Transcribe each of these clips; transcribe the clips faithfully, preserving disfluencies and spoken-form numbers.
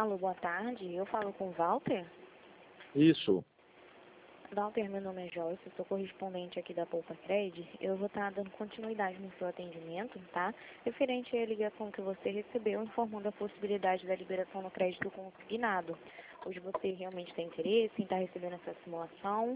Alô, boa tarde. Eu falo com o Walter. Isso. Walter, meu nome é Joyce, sou correspondente aqui da Poupa Cred. Eu vou estar dando continuidade no seu atendimento, tá? Referente à ligação que você recebeu, informando a possibilidade da liberação no crédito consignado. Hoje você realmente tem interesse em estar recebendo essa simulação?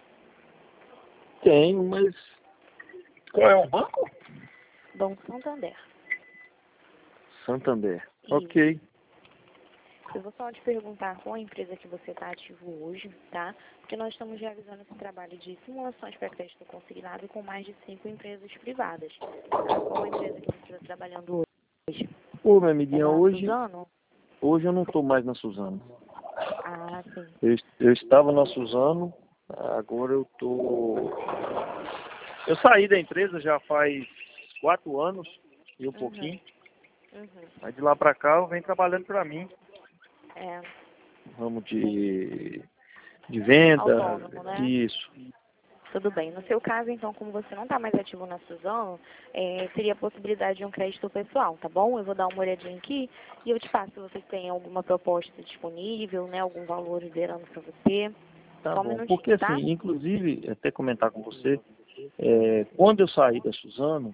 Tenho, mas qual é o banco? Banco Santander. Santander. Isso. Ok. Eu vou só te perguntar qual a empresa que você está ativo hoje, tá? Porque nós estamos realizando esse trabalho de simulações para crédito consignado com mais de cinco empresas privadas. Tá? Qual a empresa que você está trabalhando hoje? Ô, minha É amiguinha, da hoje, Suzano? hoje eu não estou mais na Suzano. Ah, sim. Eu, eu estava na Suzano, agora eu tô... Eu saí da empresa já faz quatro anos e um Uhum. pouquinho. Uhum. Mas de lá pra cá eu venho trabalhando pra mim. É. Ramo de, de venda, Autônomo, né? isso. Tudo bem. No seu caso, então, como você não está mais ativo na Suzano, é, seria a possibilidade de um crédito pessoal, tá bom? Eu vou dar uma olhadinha aqui e eu te faço se você tem alguma proposta disponível, né? Algum valor liberando para você. Tá Só um bom, porque minutinho, tá? assim, inclusive, até comentar com você, é, quando eu saí da Suzano,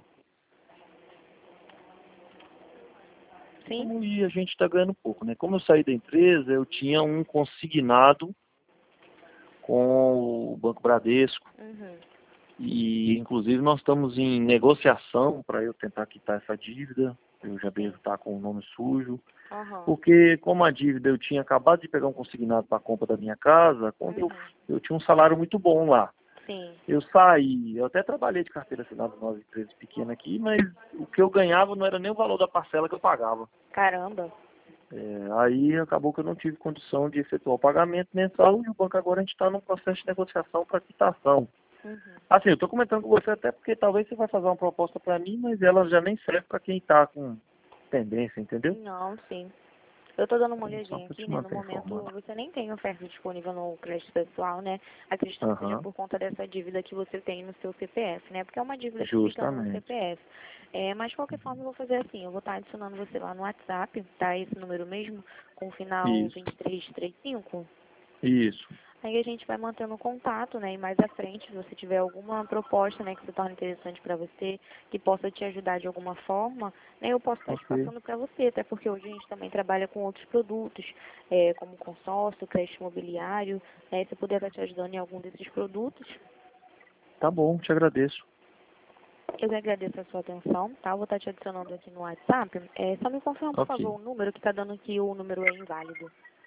Sim? como e a gente está ganhando pouco, né? Como eu saí da empresa, eu tinha um consignado com o Banco Bradesco Uhum. e, inclusive, nós estamos em negociação para eu tentar quitar essa dívida. Eu já devo estar com o nome sujo, Aham. porque como a dívida eu tinha acabado de pegar um consignado para a compra da minha casa, quando eu, Uhum. eu tinha um salário muito bom lá. Sim. Eu saí, eu até trabalhei de carteira assinada em nove empresas pequenas aqui, mas o que eu ganhava não era nem o valor da parcela que eu pagava. Caramba. É, aí acabou que eu não tive condição de efetuar o pagamento mensal e o banco agora a gente está num processo de negociação para quitação. Uhum. Assim, eu estou comentando com você até porque talvez você vai fazer uma proposta para mim, mas ela já nem serve para quem está com tendência, entendeu? Não, sim. Eu tô dando uma Então, só olhadinha para aqui, te né? No manter momento informado. você nem tem oferta disponível no crédito pessoal, né? Acreditando que seja Aham, por conta dessa dívida que você tem no seu C P F, né? Porque é uma dívida que fica no justamente. C P F. É, mas de qualquer forma eu vou fazer assim, eu vou estar adicionando você lá no WhatsApp, tá? Esse número mesmo, com o final Isso, dois três três cinco. isso. Aí a gente vai mantendo contato, né? E mais à frente, se você tiver alguma proposta, né, que se torne interessante para você, que possa te ajudar de alguma forma, né, eu posso estar te Ok. passando para você, até porque hoje a gente também trabalha com outros produtos, é, como consórcio, crédito imobiliário, né? Se eu puder estar te ajudando em algum desses produtos, Tá bom, te agradeço. eu que agradeço a sua atenção, tá? Eu vou estar te adicionando aqui no WhatsApp. É, só me confirma, por Ok. favor, o número que está dando aqui, o número é inválido.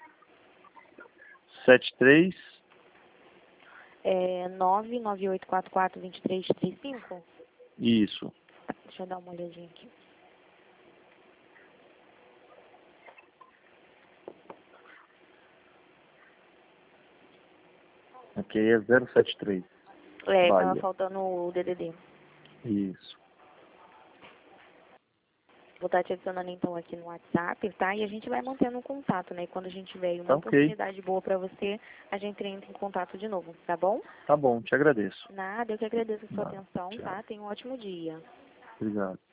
Sete três. É nove nove oito quatro quatro dois três três cinco. Isso. Deixa eu dar uma olhadinha aqui. Ok, é zero sete três. É, tava Bahia. faltando o D D D. Isso. Vou estar te adicionando então aqui no WhatsApp, tá? E a gente vai mantendo um contato, né? E quando a gente tiver aí uma Tá ok. oportunidade boa pra você, a gente entra em contato de novo, tá bom? Tá bom, te agradeço. Nada, eu que agradeço a sua Nada. atenção, Tchau. tá? Tenha um ótimo dia. Obrigado.